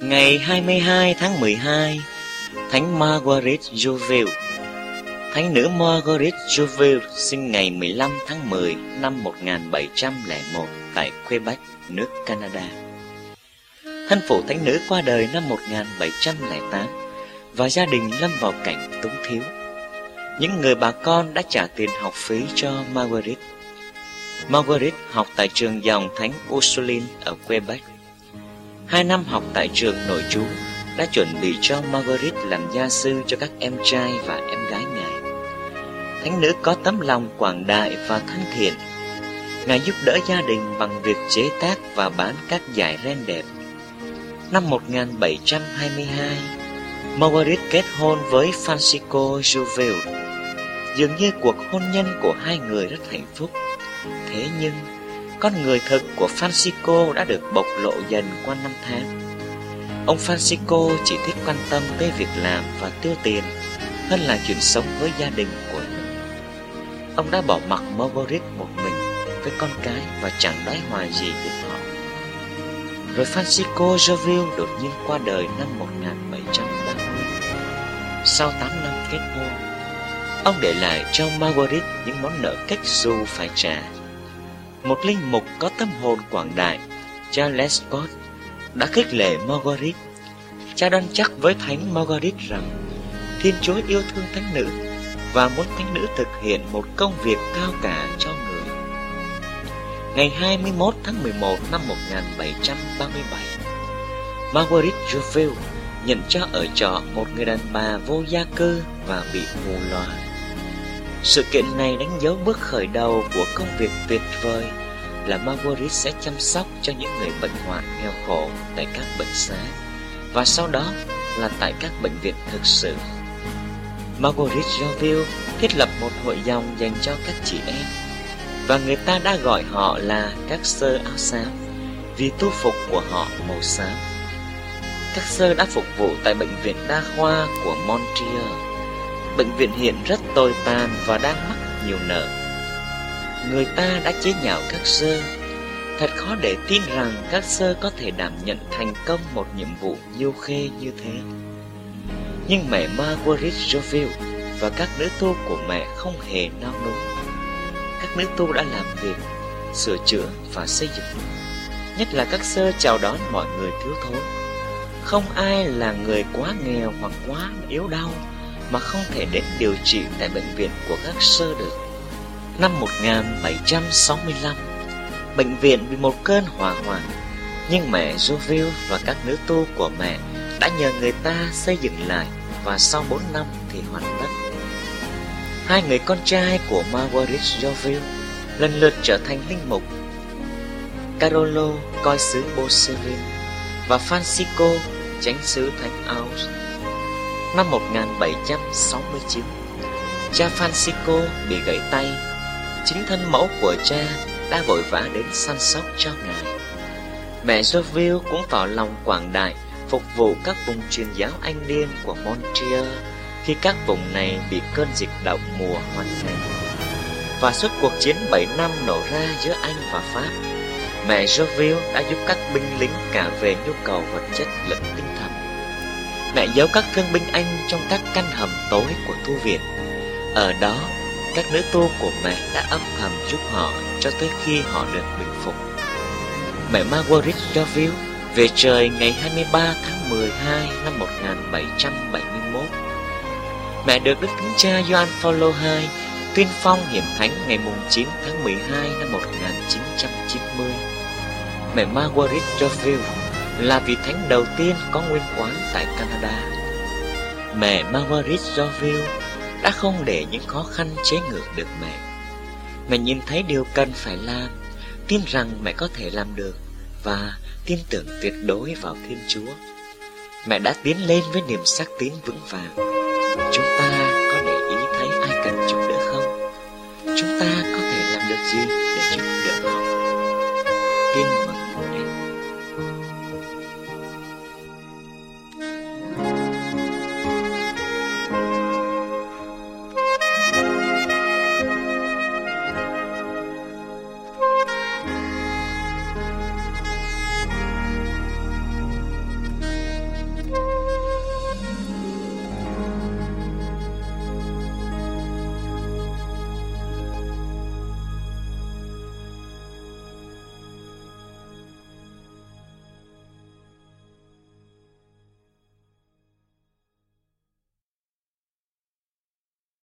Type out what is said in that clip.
Ngày 22 tháng 12, Thánh Marguerite Jouville. Thánh nữ Marguerite Jouville sinh ngày 15 tháng 10 năm 1701 tại Quebec, nước Canada. Thân phụ thánh nữ qua đời năm 1708 và gia đình lâm vào cảnh túng thiếu. Những người bà con đã trả tiền học phí cho Marguerite. Marguerite học tại trường dòng Thánh Ursuline ở Quebec. 2 năm học tại trường nội trú đã chuẩn bị cho Marguerite làm gia sư cho các em trai và em gái Ngài. Thánh nữ có tấm lòng quảng đại và thân thiện. Ngài giúp đỡ gia đình bằng việc chế tác và bán các dải ren đẹp. Năm 1722, Marguerite kết hôn với Francisco Jouville. Dường như cuộc hôn nhân của hai người rất hạnh phúc. Thế nhưng, con người thực của Francisco đã được bộc lộ dần qua năm tháng. Ông Francisco chỉ thích quan tâm tới việc làm và tiêu tiền hơn là chuyện sống với gia đình của mình. Ông đã bỏ mặc Marguerite một mình với con cái và chẳng đói hoài gì đến họ. Rồi Francisco Jouville đột nhiên qua đời năm 1730. Sau 8 năm kết hôn, ông để lại cho Marguerite những món nợ cách xù phải trả. Một linh mục có tâm hồn quảng đại, cha Lescott, đã khích lệ Marguerite. Cha đoan chắc với Thánh Marguerite rằng Thiên Chúa yêu thương thánh nữ và muốn thánh nữ thực hiện một công việc cao cả cho người. Ngày 21 tháng 11 năm 1737, Marguerite Jouville nhận cho ở trọ một người đàn bà vô gia cư và bị mù lòa. Sự kiện này đánh dấu bước khởi đầu của công việc tuyệt vời là Marguerite sẽ chăm sóc cho những người bệnh hoạn nghèo khổ tại các bệnh xá và sau đó là tại các bệnh viện thực sự. Marguerite Jouville thiết lập một hội dòng dành cho các chị em và người ta đã gọi họ là các sơ áo xám vì tu phục của họ màu xám. Các sơ đã phục vụ tại bệnh viện đa khoa của Montreal. Bệnh viện hiện rất tồi tàn và đang mắc nhiều nợ. Người ta đã chế nhạo các sơ. Thật khó để tin rằng các sơ có thể đảm nhận thành công một nhiệm vụ nhiêu khê như thế. Nhưng mẹ Marguerite Jouville và các nữ tu của mẹ không hề nao núng. Các nữ tu đã làm việc, sửa chữa và xây dựng. Nhất là các sơ chào đón mọi người thiếu thốn. Không ai là người quá nghèo hoặc quá yếu đau mà không thể đến điều trị tại bệnh viện của các sơ được. Năm 1765, bệnh viện bị một cơn hỏa hoạn, nhưng mẹ Jouville và các nữ tu của mẹ đã nhờ người ta xây dựng lại và sau 4 năm thì hoàn tất. Hai người con trai của Marguerite Jouville lần lượt trở thành linh mục. Carolo coi xứ Beauceville và Francisco chánh xứ Thánh Aus. Năm 1769, cha Francisco bị gãy tay. Chính thân mẫu của cha đã vội vã đến săn sóc cho ngài. Mẹ Jouville cũng tỏ lòng quảng đại phục vụ các vùng truyền giáo Anh điên của Montreal khi các vùng này bị cơn dịch động mùa hoành hành. Và suốt cuộc chiến 7 năm nổ ra giữa Anh và Pháp, mẹ Jouville đã giúp các binh lính cả về nhu cầu vật chất lẫn tinh thần. Mẹ giấu các thương binh Anh trong các căn hầm tối của tu viện. Ở đó, các nữ tu của mẹ đã âm thầm giúp họ cho tới khi họ được bình phục. Mẹ Marguerite Jouville về trời ngày 23 tháng 12 năm 1771. Mẹ được Đức Thánh Cha Gioan Phaolô II tuyên phong hiển thánh ngày 9 tháng 12 năm 1990. Mẹ Marguerite Jouville là vị thánh đầu tiên có nguyên quán tại Canada. Mẹ Marguerite Jouville đã không để những khó khăn chế ngự được mẹ. Mẹ nhìn thấy điều cần phải làm, tin rằng mẹ có thể làm được và tin tưởng tuyệt đối vào Thiên Chúa. Mẹ đã tiến lên với niềm xác tín vững vàng. Chúng ta có để ý thấy ai cần giúp đỡ không? Chúng ta có thể làm được gì để giúp đỡ họ? Tin